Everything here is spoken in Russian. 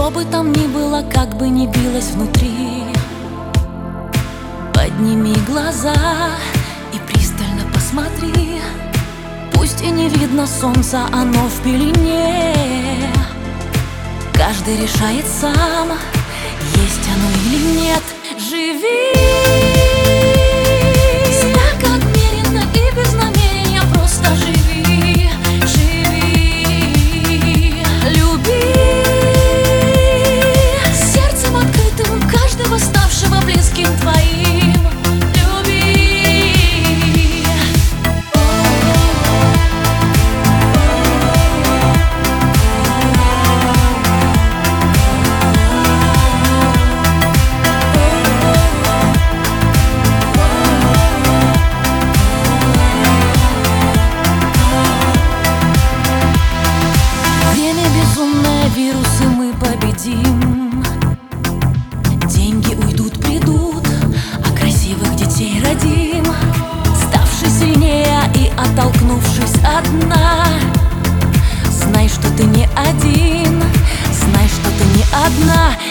Что бы там ни было, как бы ни билось внутри, подними глаза и пристально посмотри. Пусть и не видно солнца, оно в пелене. Каждый решает сам, есть оно или нет. Живи так отмеренно и без намерения, просто живи, живи, люби сердцем открытым каждого ставшего близким твоим. Вирусы мы победим, деньги уйдут, придут, а красивых детей родим. Ставший сильнее и оттолкнувшись от дна, знай, что ты не один, знай, что ты не одна.